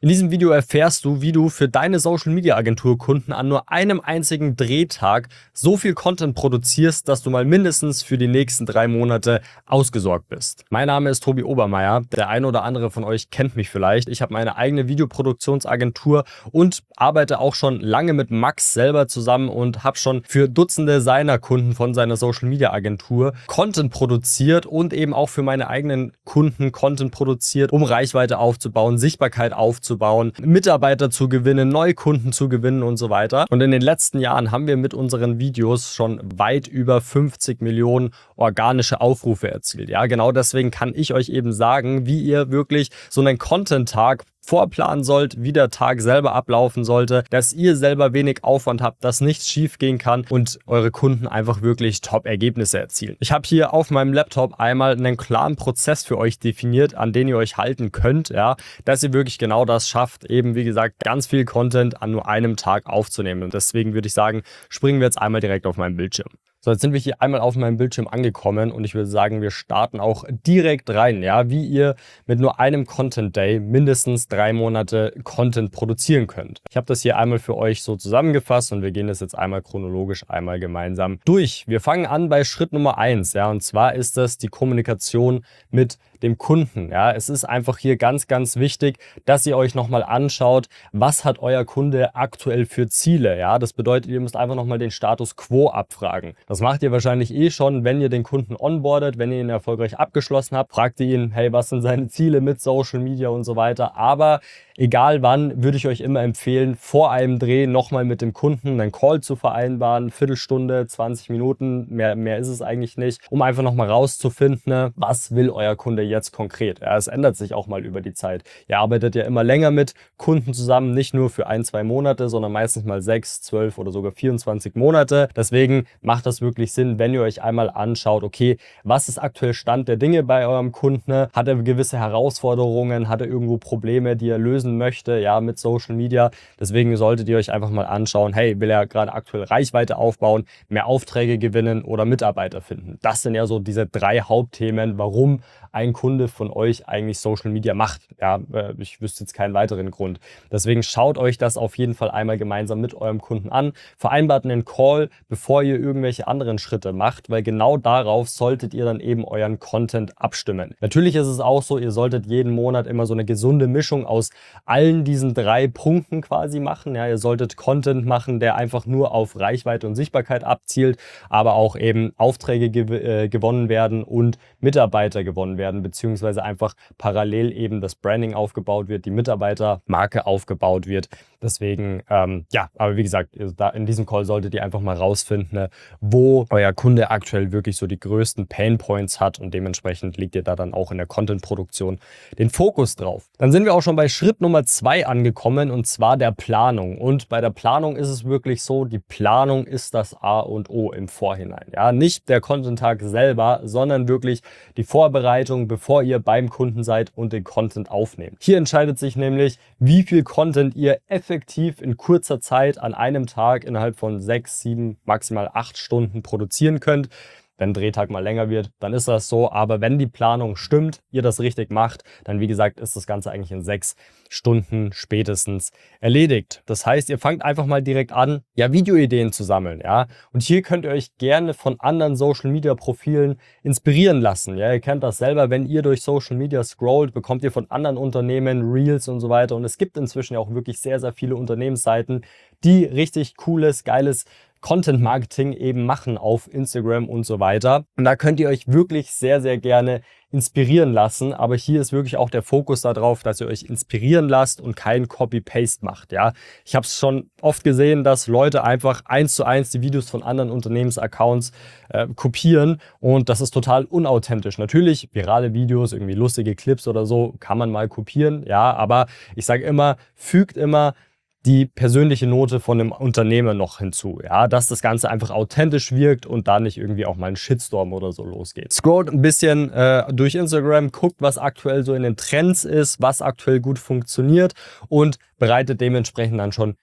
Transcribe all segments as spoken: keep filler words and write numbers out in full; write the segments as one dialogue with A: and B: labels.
A: In diesem Video erfährst du, wie du für deine Social Media Agentur Kunden an nur einem einzigen Drehtag so viel Content produzierst, dass du mal mindestens für die nächsten drei Monate ausgesorgt bist. Mein Name ist Tobi Obermeier. Der eine oder andere von euch kennt mich vielleicht. Ich habe meine eigene Videoproduktionsagentur und arbeite auch schon lange mit Max selber zusammen und habe schon für Dutzende seiner Kunden von seiner Social Media Agentur Content produziert und eben auch für meine eigenen Kunden Content produziert, um Reichweite aufzubauen, Sichtbarkeit aufzubauen, Mitarbeiter zu gewinnen, neue Kunden zu gewinnen und so weiter. Und in den letzten Jahren haben wir mit unseren Videos schon weit über fünfzig Millionen organische Aufrufe erzielt. Ja, genau deswegen kann ich euch eben sagen, wie ihr wirklich so einen Content-Tag vorplanen sollt, wie der Tag selber ablaufen sollte, dass ihr selber wenig Aufwand habt, dass nichts schief gehen kann und eure Kunden einfach wirklich Top-Ergebnisse erzielen. Ich habe hier auf meinem Laptop einmal einen klaren Prozess für euch definiert, an den ihr euch halten könnt, ja, dass ihr wirklich genau das schafft, eben wie gesagt ganz viel Content an nur einem Tag aufzunehmen. Und deswegen würde ich sagen, springen wir jetzt einmal direkt auf meinen Bildschirm. So, jetzt sind wir hier einmal auf meinem Bildschirm angekommen und ich würde sagen, wir starten auch direkt rein, ja, wie ihr mit nur einem Content Day mindestens drei Monate Content produzieren könnt. Ich habe das hier einmal für euch so zusammengefasst und wir gehen das jetzt einmal chronologisch einmal gemeinsam durch. Wir fangen an bei Schritt Nummer eins, ja, und zwar ist das die Kommunikation mit dem Kunden. Ja, es ist einfach hier ganz, ganz wichtig, dass ihr euch nochmal anschaut, was hat euer Kunde aktuell für Ziele. Ja, das bedeutet, ihr müsst einfach nochmal den Status Quo abfragen. Das macht ihr wahrscheinlich eh schon, wenn ihr den Kunden onboardet, wenn ihr ihn erfolgreich abgeschlossen habt, fragt ihr ihn, hey, was sind seine Ziele mit Social Media und so weiter. Aber egal wann, würde ich euch immer empfehlen, vor einem Dreh nochmal mit dem Kunden einen Call zu vereinbaren, Viertelstunde, zwanzig Minuten, mehr, mehr ist es eigentlich nicht, um einfach nochmal rauszufinden, was will euer Kunde jetzt konkret. Ja, es ändert sich auch mal über die Zeit. Ihr arbeitet ja immer länger mit Kunden zusammen, nicht nur für ein, zwei Monate, sondern meistens mal sechs, zwölf oder sogar vierundzwanzig Monate. Deswegen macht das wirklich Sinn, wenn ihr euch einmal anschaut, okay, was ist aktuell Stand der Dinge bei eurem Kunden? Hat er gewisse Herausforderungen? Hat er irgendwo Probleme, die er lösen möchte, ja, mit Social Media? Deswegen solltet ihr euch einfach mal anschauen, hey, will er gerade aktuell Reichweite aufbauen, mehr Aufträge gewinnen oder Mitarbeiter finden? Das sind ja so diese drei Hauptthemen, warum ein Kunde von euch eigentlich Social Media macht. Ja, ich wüsste jetzt keinen weiteren Grund. Deswegen schaut euch das auf jeden Fall einmal gemeinsam mit eurem Kunden an. Vereinbart einen Call, bevor ihr irgendwelche anderen Schritte macht, weil genau darauf solltet ihr dann eben euren Content abstimmen. Natürlich ist es auch so, ihr solltet jeden Monat immer so eine gesunde Mischung aus allen diesen drei Punkten quasi machen. Ja, ihr solltet Content machen, der einfach nur auf Reichweite und Sichtbarkeit abzielt, aber auch eben Aufträge gew äh, gewonnen werden und Mitarbeiter gewonnen werden, beziehungsweise einfach parallel eben das Branding aufgebaut wird, die Mitarbeitermarke aufgebaut wird. Deswegen, ähm, ja, aber wie gesagt, da in diesem Call solltet ihr einfach mal rausfinden, wo euer Kunde aktuell wirklich so die größten Painpoints hat und dementsprechend legt ihr da dann auch in der Content-Produktion den Fokus drauf. Dann sind wir auch schon bei Schritt Nummer zwei angekommen und zwar der Planung. Und bei der Planung ist es wirklich so, die Planung ist das A und O im Vorhinein. Ja, nicht der Content-Tag selber, sondern wirklich die Vorbereitung, bevor ihr beim Kunden seid und den Content aufnehmt. Hier entscheidet sich nämlich, wie viel Content ihr effektiv in kurzer Zeit an einem Tag innerhalb von sechs, sieben, maximal acht Stunden produzieren könnt. Wenn ein Drehtag mal länger wird, dann ist das so. Aber wenn die Planung stimmt, ihr das richtig macht, dann wie gesagt, ist das Ganze eigentlich in sechs Stunden spätestens erledigt. Das heißt, ihr fangt einfach mal direkt an, ja, Videoideen zu sammeln, ja. Und hier könnt ihr euch gerne von anderen Social Media Profilen inspirieren lassen. Ja, ihr kennt das selber, wenn ihr durch Social Media scrollt, bekommt ihr von anderen Unternehmen Reels und so weiter. Und es gibt inzwischen ja auch wirklich sehr, sehr viele Unternehmensseiten, die richtig cooles, geiles Content Marketing eben machen auf Instagram und so weiter. Und da könnt ihr euch wirklich sehr, sehr gerne inspirieren lassen. Aber hier ist wirklich auch der Fokus darauf, dass ihr euch inspirieren lasst und kein Copy-Paste macht. Ja, ich habe es schon oft gesehen, dass Leute einfach eins zu eins die Videos von anderen Unternehmensaccounts äh, kopieren und das ist total unauthentisch. Natürlich, virale Videos, irgendwie lustige Clips oder so, kann man mal kopieren. Ja, aber ich sage immer, fügt immer die persönliche Note von einem Unternehmer noch hinzu, ja, dass das Ganze einfach authentisch wirkt und da nicht irgendwie auch mal ein Shitstorm oder so losgeht. Scrollt ein bisschen äh, durch Instagram, guckt, was aktuell so in den Trends ist, was aktuell gut funktioniert und bereitet dementsprechend dann schon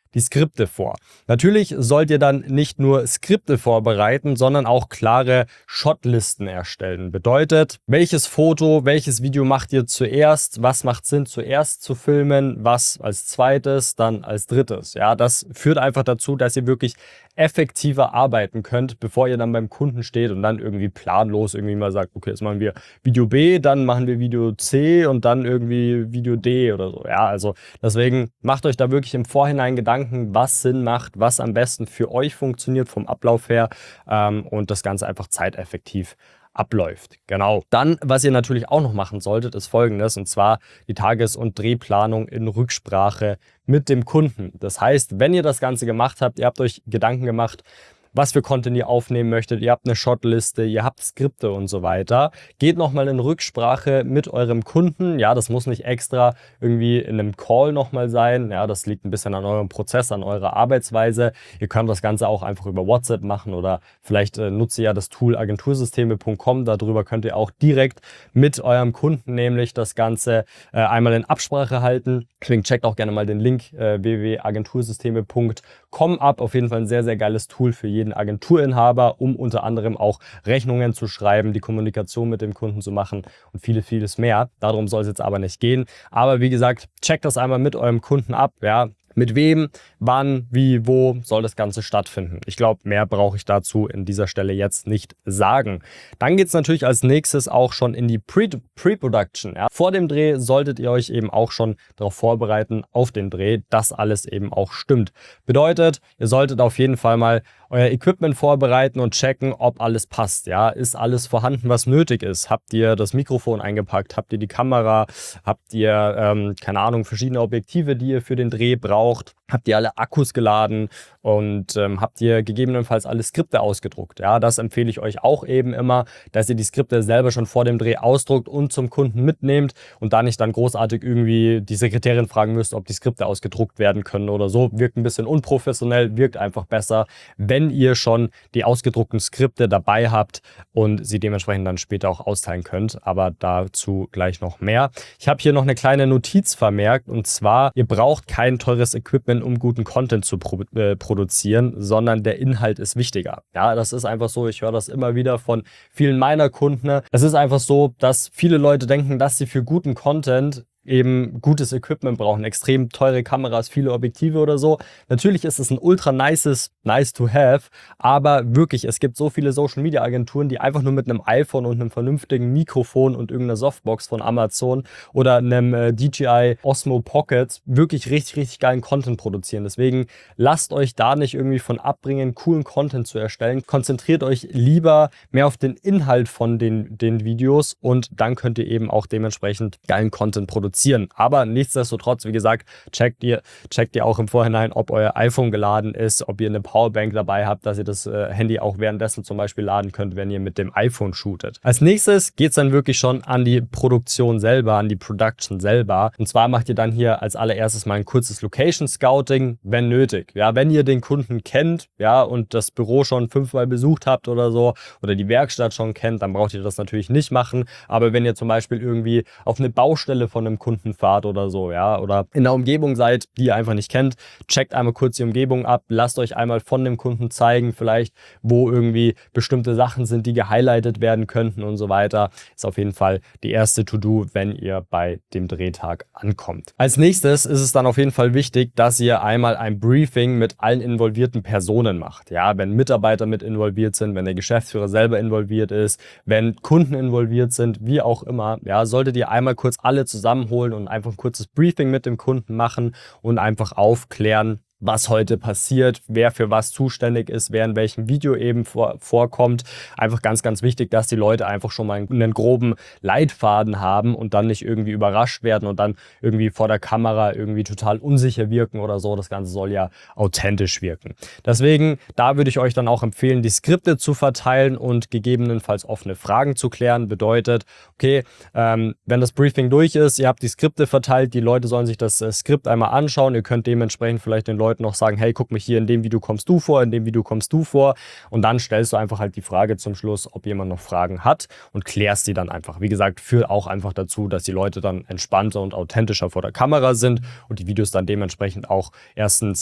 A: die Skripte vor. Natürlich sollt ihr dann nicht nur Skripte vorbereiten, sondern auch klare Shotlisten erstellen. Bedeutet, welches Foto, welches Video macht ihr zuerst, was macht Sinn zuerst zu filmen, was als zweites, dann als drittes. Ja, das führt einfach dazu, dass ihr wirklich effektiver arbeiten könnt, bevor ihr dann beim Kunden steht und dann irgendwie planlos irgendwie mal sagt, okay, jetzt machen wir Video B, dann machen wir Video C und dann irgendwie Video D oder so. Ja, also deswegen macht euch da wirklich im Vorhinein Gedanken, was Sinn macht, was am besten für euch funktioniert vom Ablauf her ähm, und das Ganze einfach zeiteffektiv abläuft. Genau. Dann, was ihr natürlich auch noch machen solltet, ist Folgendes, und zwar die Tages- und Drehplanung in Rücksprache mit dem Kunden. Das heißt, wenn ihr das Ganze gemacht habt, ihr habt euch Gedanken gemacht, was für Content ihr aufnehmen möchtet, ihr habt eine Shotliste, ihr habt Skripte und so weiter. Geht nochmal in Rücksprache mit eurem Kunden. Ja, das muss nicht extra irgendwie in einem Call nochmal sein. Ja, das liegt ein bisschen an eurem Prozess, an eurer Arbeitsweise. Ihr könnt das Ganze auch einfach über WhatsApp machen oder vielleicht äh, nutzt ihr ja das Tool agentursysteme punkt com. Darüber könnt ihr auch direkt mit eurem Kunden nämlich das Ganze äh, einmal in Absprache halten. Deswegen checkt auch gerne mal den Link äh, w w w punkt agentursysteme punkt com ab. Auf jeden Fall ein sehr, sehr geiles Tool für jeden Agenturinhaber, um unter anderem auch Rechnungen zu schreiben, die Kommunikation mit dem Kunden zu machen und vieles, vieles mehr. Darum soll es jetzt aber nicht gehen. Aber wie gesagt, checkt das einmal mit eurem Kunden ab. Ja, mit wem, wann, wie, wo soll das Ganze stattfinden. Ich glaube, mehr brauche ich dazu in dieser Stelle jetzt nicht sagen. Dann geht es natürlich als nächstes auch schon in die Pre- Pre-Production. Ja. Vor dem Dreh solltet ihr euch eben auch schon darauf vorbereiten, auf den Dreh, dass alles eben auch stimmt. Bedeutet, ihr solltet auf jeden Fall mal euer Equipment vorbereiten und checken, ob alles passt. Ja, ist alles vorhanden, was nötig ist? Habt ihr das Mikrofon eingepackt? Habt ihr die Kamera? Habt ihr, ähm, keine Ahnung, verschiedene Objektive, die ihr für den Dreh braucht? Habt ihr alle Akkus geladen und ähm, habt ihr gegebenenfalls alle Skripte ausgedruckt? Ja, das empfehle ich euch auch eben immer, dass ihr die Skripte selber schon vor dem Dreh ausdruckt und zum Kunden mitnehmt und da nicht dann großartig irgendwie die Sekretärin fragen müsst, ob die Skripte ausgedruckt werden können oder so. Wirkt ein bisschen unprofessionell, wirkt einfach besser, wenn ihr schon die ausgedruckten Skripte dabei habt und sie dementsprechend dann später auch austeilen könnt. Aber dazu gleich noch mehr. Ich habe hier noch eine kleine Notiz vermerkt, und zwar, ihr braucht kein teures Equipment, um guten Content zu pro äh, produzieren, sondern der Inhalt ist wichtiger. Ja, das ist einfach so, ich höre das immer wieder von vielen meiner Kunden. Es ist einfach so, dass viele Leute denken, dass sie für guten Content eben gutes Equipment brauchen, extrem teure Kameras, viele Objektive oder so. Natürlich ist es ein ultra nices, nice to have, aber wirklich, es gibt so viele Social Media Agenturen, die einfach nur mit einem iPhone und einem vernünftigen Mikrofon und irgendeiner Softbox von Amazon oder einem äh, D J I Osmo Pocket wirklich richtig, richtig geilen Content produzieren. Deswegen lasst euch da nicht irgendwie von abbringen, coolen Content zu erstellen. Konzentriert euch lieber mehr auf den Inhalt von den, den Videos und dann könnt ihr eben auch dementsprechend geilen Content produzieren. Aber nichtsdestotrotz, wie gesagt, checkt ihr, checkt ihr auch im Vorhinein, ob euer iPhone geladen ist, ob ihr eine Powerbank dabei habt, dass ihr das äh, Handy auch währenddessen zum Beispiel laden könnt, wenn ihr mit dem iPhone shootet. Als nächstes geht es dann wirklich schon an die Produktion selber, an die Production selber. Und zwar macht ihr dann hier als allererstes mal ein kurzes Location Scouting, wenn nötig. Ja, wenn ihr den Kunden kennt, ja, und das Büro schon fünfmal besucht habt oder so, oder die Werkstatt schon kennt, dann braucht ihr das natürlich nicht machen. Aber wenn ihr zum Beispiel irgendwie auf eine Baustelle von einem Kunden fahrt oder so, ja, oder in der Umgebung seid, die ihr einfach nicht kennt, checkt einmal kurz die Umgebung ab, lasst euch einmal von dem Kunden zeigen, vielleicht, wo irgendwie bestimmte Sachen sind, die gehighlightet werden könnten und so weiter. Ist auf jeden Fall die erste To-Do, wenn ihr bei dem Drehtag ankommt. Als nächstes ist es dann auf jeden Fall wichtig, dass ihr einmal ein Briefing mit allen involvierten Personen macht. Ja, wenn Mitarbeiter mit involviert sind, wenn der Geschäftsführer selber involviert ist, wenn Kunden involviert sind, wie auch immer, ja, solltet ihr einmal kurz alle zusammenholen und einfach ein kurzes Briefing mit dem Kunden machen und einfach aufklären, was heute passiert, wer für was zuständig ist, wer in welchem Video eben vor, vorkommt. Einfach ganz, ganz wichtig, dass die Leute einfach schon mal einen groben Leitfaden haben und dann nicht irgendwie überrascht werden und dann irgendwie vor der Kamera irgendwie total unsicher wirken oder so. Das Ganze soll ja authentisch wirken. Deswegen, da würde ich euch dann auch empfehlen, die Skripte zu verteilen und gegebenenfalls offene Fragen zu klären. Bedeutet, okay, ähm, wenn das Briefing durch ist, ihr habt die Skripte verteilt, die Leute sollen sich das äh, Skript einmal anschauen. Ihr könnt dementsprechend vielleicht den Leuten noch sagen, hey, guck mal hier, in dem Video kommst du vor, in dem Video kommst du vor, und dann stellst du einfach halt die Frage zum Schluss, ob jemand noch Fragen hat, und klärst die dann einfach. Wie gesagt, führt auch einfach dazu, dass die Leute dann entspannter und authentischer vor der Kamera sind und die Videos dann dementsprechend auch erstens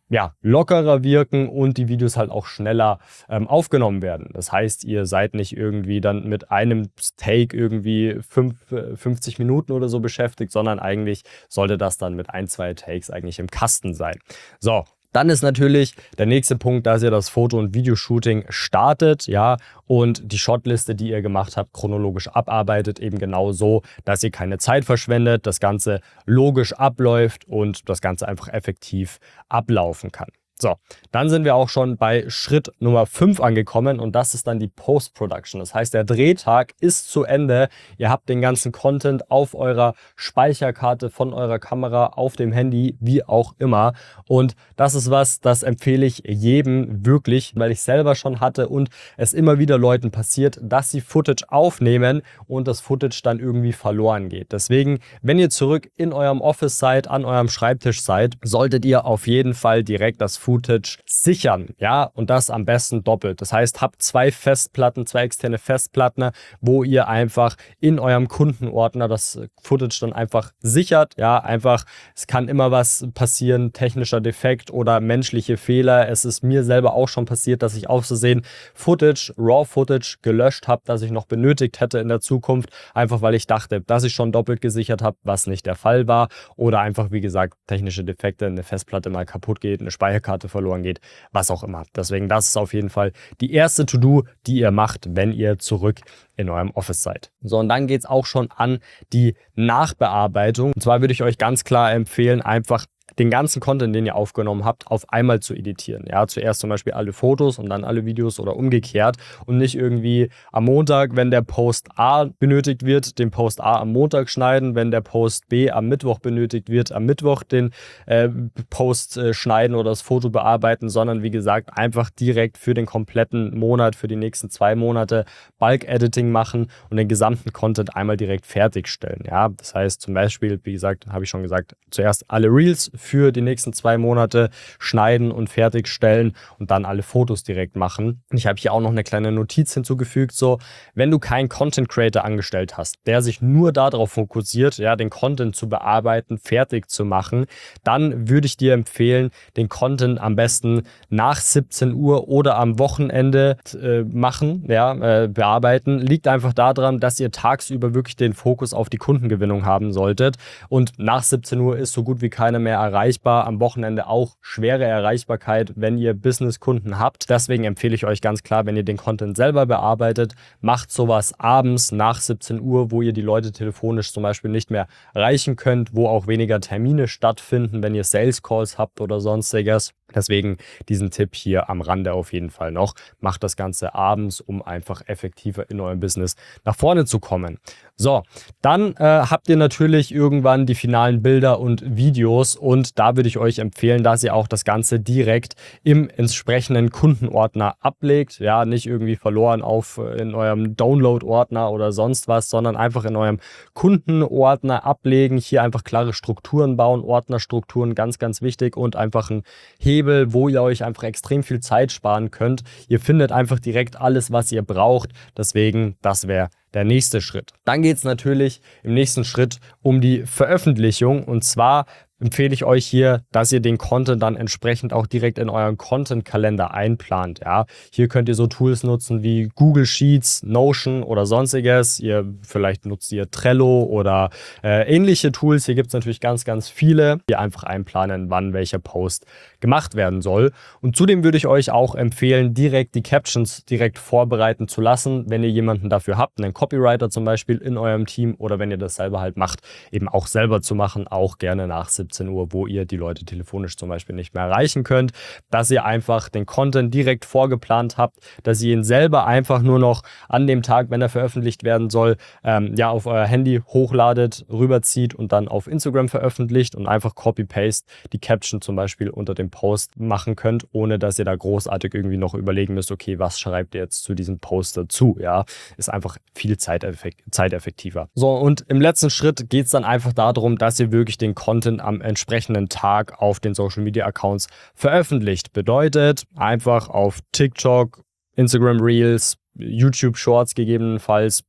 A: ja, lockerer wirken und die Videos halt auch schneller ähm, aufgenommen werden. Das heißt, ihr seid nicht irgendwie dann mit einem Take irgendwie fünf, fünfzig Minuten oder so beschäftigt, sondern eigentlich sollte das dann mit ein, zwei Takes eigentlich im Kasten sein. So. Dann ist natürlich der nächste Punkt, dass ihr das Foto- und Videoshooting startet, ja, und die Shotliste, die ihr gemacht habt, chronologisch abarbeitet, eben genau so, dass ihr keine Zeit verschwendet, das Ganze logisch abläuft und das Ganze einfach effektiv ablaufen kann. So, dann sind wir auch schon bei Schritt Nummer fünf angekommen und das ist dann die Post-Production. Das heißt, der Drehtag ist zu Ende. Ihr habt den ganzen Content auf eurer Speicherkarte von eurer Kamera, auf dem Handy, wie auch immer. Und das ist was, das empfehle ich jedem wirklich, weil ich selber schon hatte und es immer wieder Leuten passiert, dass sie Footage aufnehmen und das Footage dann irgendwie verloren geht. Deswegen, wenn ihr zurück in eurem Office seid, an eurem Schreibtisch seid, solltet ihr auf jeden Fall direkt das Footage sichern, ja, und das am besten doppelt. Das heißt, habt zwei Festplatten, zwei externe Festplatten, wo ihr einfach in eurem Kundenordner das Footage dann einfach sichert, ja, einfach, es kann immer was passieren, technischer Defekt oder menschliche Fehler. Es ist mir selber auch schon passiert, dass ich aus Versehen Footage, Raw-Footage gelöscht habe, das ich noch benötigt hätte in der Zukunft, einfach weil ich dachte, dass ich schon doppelt gesichert habe, was nicht der Fall war oder einfach, wie gesagt, technische Defekte, eine Festplatte mal kaputt geht, eine Speicherkarte verloren geht, was auch immer. Deswegen, das ist auf jeden Fall die erste To-Do, die ihr macht, wenn ihr zurück in eurem Office seid. So, und dann geht es auch schon an die Nachbearbeitung. Und zwar würde ich euch ganz klar empfehlen, einfach den ganzen Content, den ihr aufgenommen habt, auf einmal zu editieren. Ja, zuerst zum Beispiel alle Fotos und dann alle Videos oder umgekehrt und nicht irgendwie am Montag, wenn der Post A benötigt wird, den Post A am Montag schneiden, wenn der Post B am Mittwoch benötigt wird, am Mittwoch den äh, Post äh, schneiden oder das Foto bearbeiten, sondern wie gesagt, einfach direkt für den kompletten Monat, für die nächsten zwei Monate Bulk-Editing machen und den gesamten Content einmal direkt fertigstellen. Ja, das heißt zum Beispiel, wie gesagt, habe ich schon gesagt, zuerst alle Reels für die nächsten zwei Monate schneiden und fertigstellen und dann alle Fotos direkt machen. Ich habe hier auch noch eine kleine Notiz hinzugefügt, so, wenn du keinen Content Creator angestellt hast, der sich nur darauf fokussiert, ja, den Content zu bearbeiten, fertig zu machen, dann würde ich dir empfehlen, den Content am besten nach siebzehn Uhr oder am Wochenende äh, machen, ja, äh, bearbeiten. Liegt einfach daran, dass ihr tagsüber wirklich den Fokus auf die Kundengewinnung haben solltet und nach siebzehn Uhr ist so gut wie keiner mehr erreichbar. Am Wochenende auch schwere Erreichbarkeit, wenn ihr Businesskunden habt. Deswegen empfehle ich euch ganz klar, wenn ihr den Content selber bearbeitet, macht sowas abends nach siebzehn Uhr, wo ihr die Leute telefonisch zum Beispiel nicht mehr erreichen könnt, wo auch weniger Termine stattfinden, wenn ihr Sales Calls habt oder sonstiges. Deswegen diesen Tipp hier am Rande auf jeden Fall noch. Macht das Ganze abends, um einfach effektiver in eurem Business nach vorne zu kommen. So, dann äh, habt ihr natürlich irgendwann die finalen Bilder und Videos und da würde ich euch empfehlen, dass ihr auch das Ganze direkt im entsprechenden Kundenordner ablegt. Ja, nicht irgendwie verloren auf in eurem Download-Ordner oder sonst was, sondern einfach in eurem Kundenordner ablegen. Hier einfach klare Strukturen bauen, Ordnerstrukturen, ganz, ganz wichtig und einfach ein Hebel, wo ihr euch einfach extrem viel Zeit sparen könnt. Ihr findet einfach direkt alles, was ihr braucht. Deswegen, das wäre der nächste Schritt. Dann geht es natürlich im nächsten Schritt um die Veröffentlichung und zwar empfehle ich euch hier, dass ihr den Content dann entsprechend auch direkt in euren Content-Kalender einplant. Ja, hier könnt ihr so Tools nutzen wie Google Sheets, Notion oder sonstiges. Ihr vielleicht nutzt ihr Trello oder äh, ähnliche Tools. Hier gibt es natürlich ganz, ganz viele, die einfach einplanen, wann welcher Post gemacht werden soll. Und zudem würde ich euch auch empfehlen, direkt die Captions direkt vorbereiten zu lassen, wenn ihr jemanden dafür habt, einen Copywriter zum Beispiel in eurem Team oder wenn ihr das selber halt macht, eben auch selber zu machen, auch gerne nach siebzehn Uhr, wo ihr die Leute telefonisch zum Beispiel nicht mehr erreichen könnt, dass ihr einfach den Content direkt vorgeplant habt, dass ihr ihn selber einfach nur noch an dem Tag, wenn er veröffentlicht werden soll, ähm, ja auf euer Handy hochladet, rüberzieht und dann auf Instagram veröffentlicht und einfach Copy-Paste die Caption zum Beispiel unter dem Post machen könnt, ohne dass ihr da großartig irgendwie noch überlegen müsst, okay, was schreibt ihr jetzt zu diesem Post dazu, ja, ist einfach viel zeiteffekt- zeiteffektiver. So, und im letzten Schritt geht es dann einfach darum, dass ihr wirklich den Content am entsprechenden Tag auf den Social Media Accounts veröffentlicht. Bedeutet einfach auf TikTok, Instagram Reels, YouTube Shorts gegebenenfalls,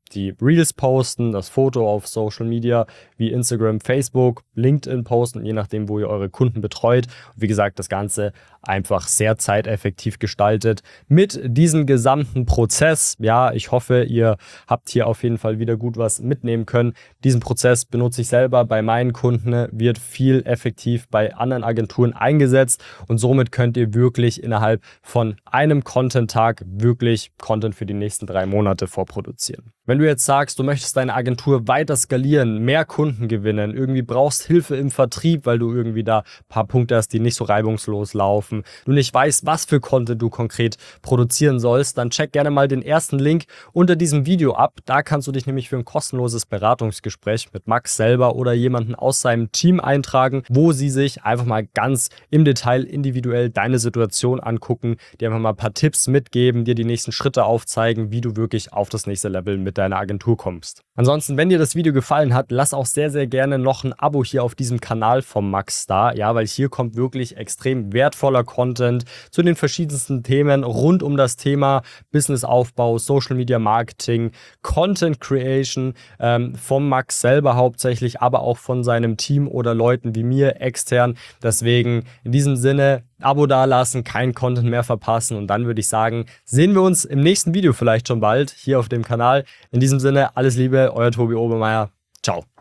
A: die Reels posten, das Foto auf Social Media wie Instagram, Facebook, LinkedIn posten, je nachdem, wo ihr eure Kunden betreut. Und wie gesagt, das Ganze einfach sehr zeiteffektiv gestaltet mit diesem gesamten Prozess. Ja, ich hoffe, ihr habt hier auf jeden Fall wieder gut was mitnehmen können. Diesen Prozess benutze ich selber bei meinen Kunden, wird viel effektiv bei anderen Agenturen eingesetzt und somit könnt ihr wirklich innerhalb von einem Content-Tag wirklich Content für die nächsten drei Monate vorproduzieren. Wenn du jetzt sagst, du möchtest deine Agentur weiter skalieren, mehr Kunden gewinnen, irgendwie brauchst Hilfe im Vertrieb, weil du irgendwie da ein paar Punkte hast, die nicht so reibungslos laufen, du nicht weißt, was für Content du konkret produzieren sollst, dann check gerne mal den ersten Link unter diesem Video ab. Da kannst du dich nämlich für ein kostenloses Beratungsgespräch mit Max selber oder jemanden aus seinem Team eintragen, wo sie sich einfach mal ganz im Detail individuell deine Situation angucken, dir einfach mal ein paar Tipps mitgeben, dir die nächsten Schritte aufzeigen, wie du wirklich auf das nächste Level mit deiner Agentur kommst. Ansonsten, wenn dir das Video gefallen hat, lass auch sehr, sehr gerne noch ein Abo hier auf diesem Kanal vom Max da, ja, weil hier kommt wirklich extrem wertvoller Content zu den verschiedensten Themen rund um das Thema Businessaufbau, Social Media Marketing, Content Creation, ähm, vom Max selber hauptsächlich, aber auch von seinem Team oder Leuten wie mir extern. Deswegen in diesem Sinne, Abo dalassen, kein Content mehr verpassen und dann würde ich sagen, sehen wir uns im nächsten Video vielleicht schon bald hier auf dem Kanal. In diesem Sinne, alles Liebe, euer Tobi Obermeier. Ciao.